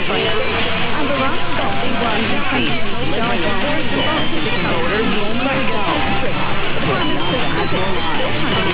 for you. And the last stop is one between.